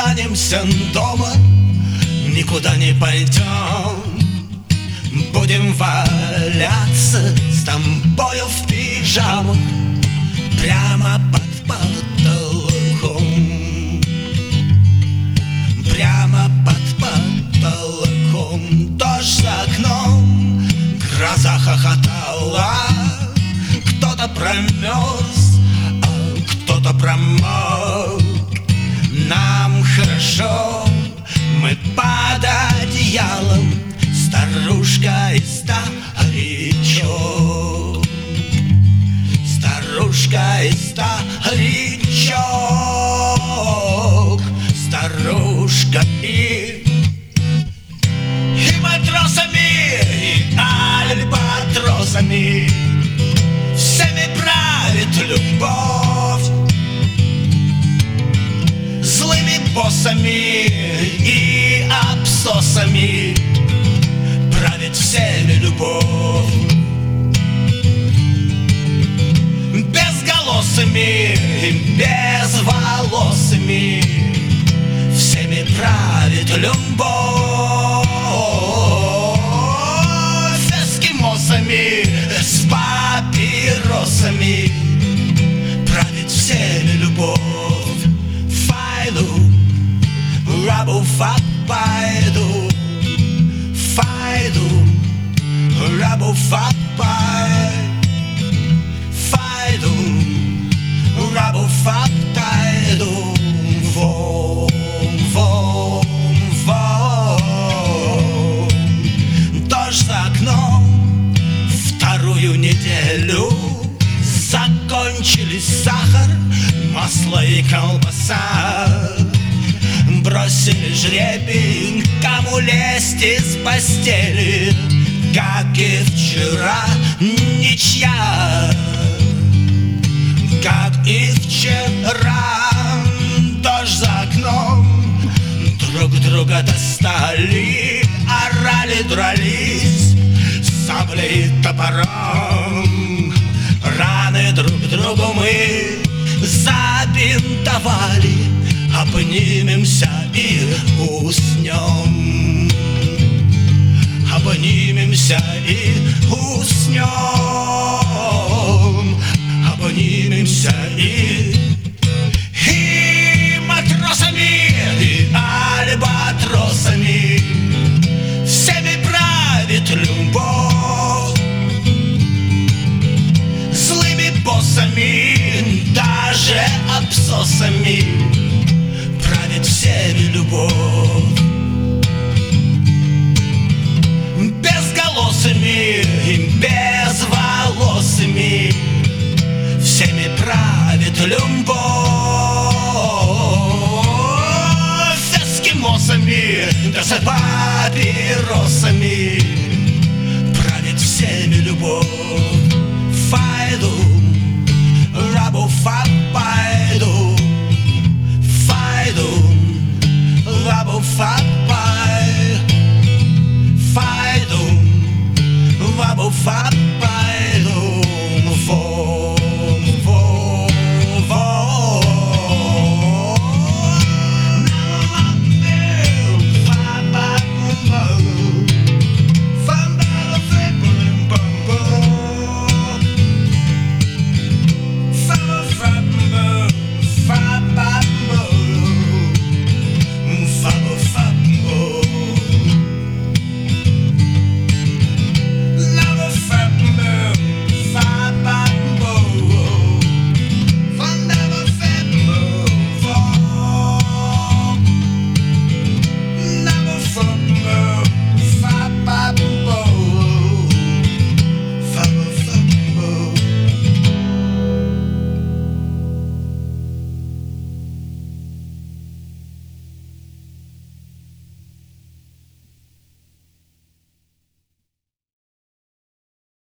останемся дома, никуда не пойдем. Будем валяться с тобою в пижамах прямо под потолком. Прямо под потолком. Дождь за окном, гроза хохотала. Кто-то промерз, а кто-то промок. Нам хорошо, мы под одеялом, старушка и старичок. Старушка и старичок. Старушка и матросами, и альбатросами всеми правит любовь. Злыми боссами и абсосами правит всеми любовь. Безголосыми и безволосыми всеми правит любовь. Эскимосами с папиросами правит всеми любовь. Файду, рабу фапайду, файду, рабу фапай, файду, рабу фапайду. Дождь за окном, вторую неделю. Закончились сахар, масло и колбаса. Бросили жребий, кому лезть из постели. Как и вчера, ничья. Как и вчера. Дождь за окном, друг друга достали, орали, дрались саблей и топором. Раны друг другу мы забинтовали, обнимемся и уснем. Обнимемся и уснем. Обнимемся и матросами, и альбатросами всеми правит любовь. Злыми боссами, даже абсосами правит всеми любовь. Безголосыми и безволосыми всеми правит любовь. Эскимосами, да с папиросами правит всеми любовь.